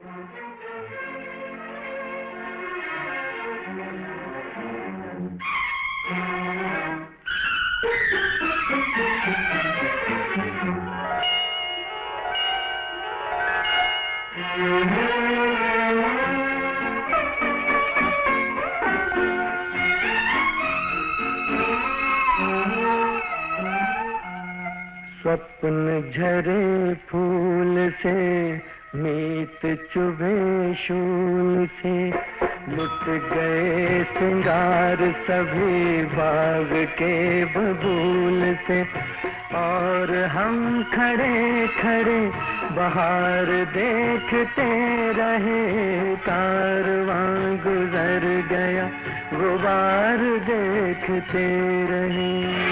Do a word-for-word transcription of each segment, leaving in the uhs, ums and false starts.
स्वप्न झरे फूल से, मीत चुभे शूल से, लुट गए सिंगार सभी बाग के बबूल से। और हम खड़े खड़े बाहर देखते रहे, कारवां गुजर गया गुबार देखते रहे।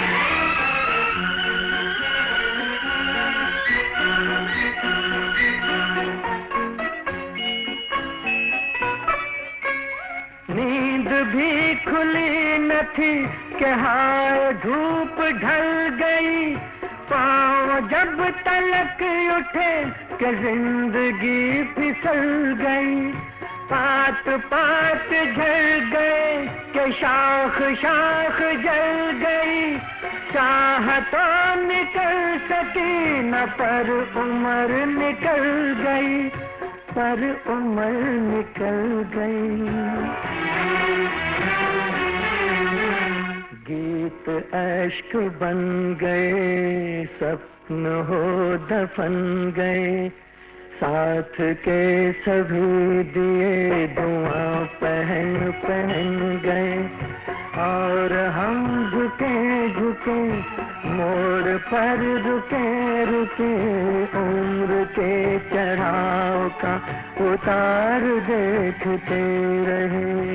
नींद भी खुली न थी कि हाय धूप ढल गई, पाँव जब तलक उठे कि जिंदगी फिसल गई। पात पात झड़ गए कि शाख शाख जल गई, चाह तो निकल सकी न पर उम्र निकल गई, पर उम्र निकल गई। गीत अश्क बन गए, स्वप्न हो दफन गए, साथ के सभी दिए धुआं पहन पहन गए। और हम झुके झुके मोड़ पर रुके रुके, उम्र के चढ़ाव का उतार देखते रहे।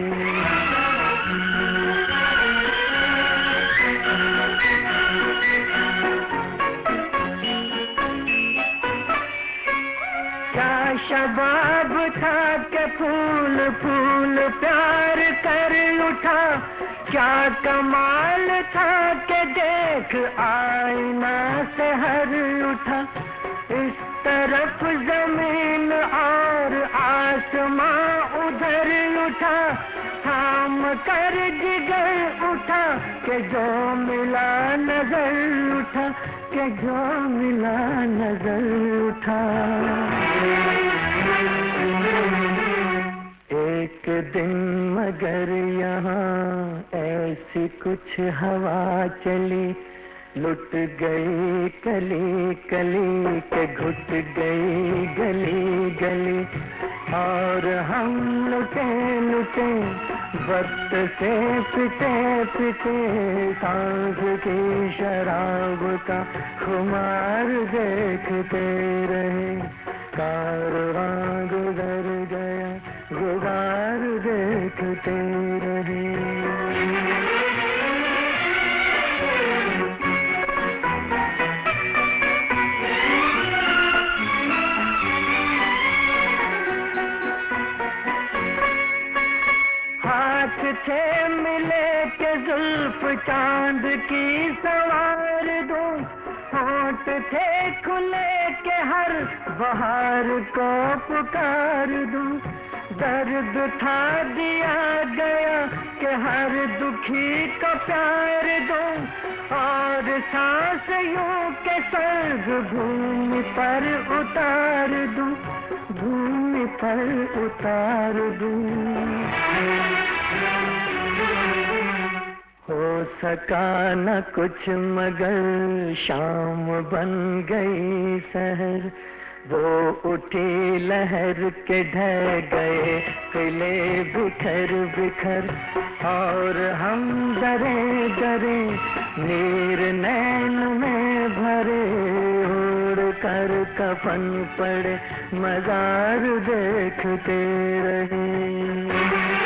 क्या शबाब था कि फूल फूल प्यार कर उठा, क्या कमाल था कि देख आईना से हर उठा। इस तरफ जमीन और आसमां उधर उठा, थाम कर जिगर उठा कि जो मिला नजर उठा, कि जो मिला नजर उठा। एक दिन मगर यहाँ ऐसी कुछ हवा चली, लुट गई कली कली के घुट गई गली गली। और हम लुटे लुटे वक्त से पिटे पिटे, सांस की शराब का खुमार देखते रहे। कारवां गुजर गया गुबार देखते रहे। हाथ थे मिले के जुल्फ चांद की सवार दो, होंठ थे खुले के हर बहार को पुकार दूं। दर्द था दिया गया कि हर दुखी को प्यार दूं, और सांस यूं के स्वर्ग भूमि पर उतार दूं, भूमि पर उतार दूं। हो सका न कुछ मगर शाम बन गई शहर, वो उठी लहर के ढह गए किले बिखर बिखर। और हम डरे डरे नीर नैन में भरे, उड़ कर कफन पड़े मजार देखते रहे।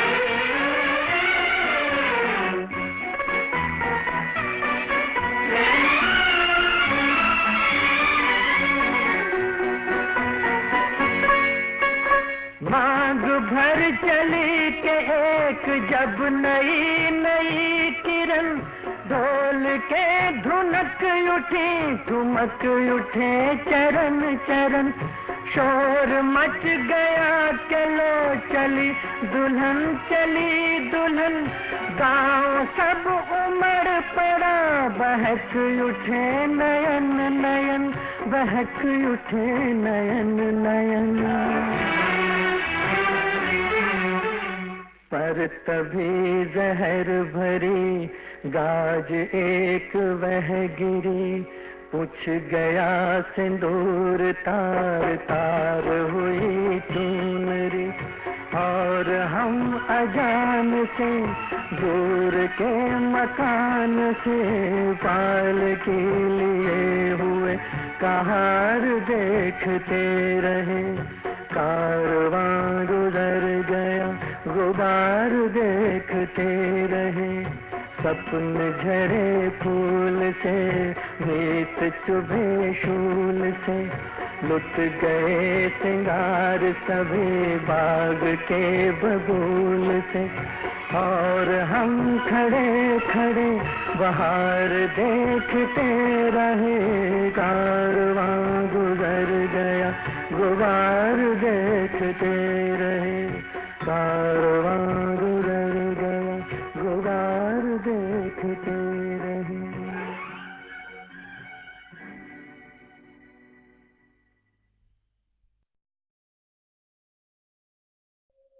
मांग भर चली के एक जब नई नई किरण, ढोल के धुनक उठी ठुमक उठे चरण चरण, शोर मच गया के लो चली दुल्हन चली दुल्हन, गांव सब उमड़ पड़ा बहक उठे नयन नयन, बहक उठे नयन नयन। पर तभी जहर भरी गाज एक वह गिरी, पूछ गया सिंदूर तार तार हुई चुनरी, और हम अजान से दूर के मकान से पाल के लिए हुए कहार देखते रहे। कारवां गुजर गया गुबार देखते रहे, सपन झरे फूल से मीत चुभे शूल से, लुट गए सिंगार सभी बाग के बबूल से, और हम खड़े खड़े बहार देखते रहे। कारवां गुजर गया गुबार देखते रहे, कारवां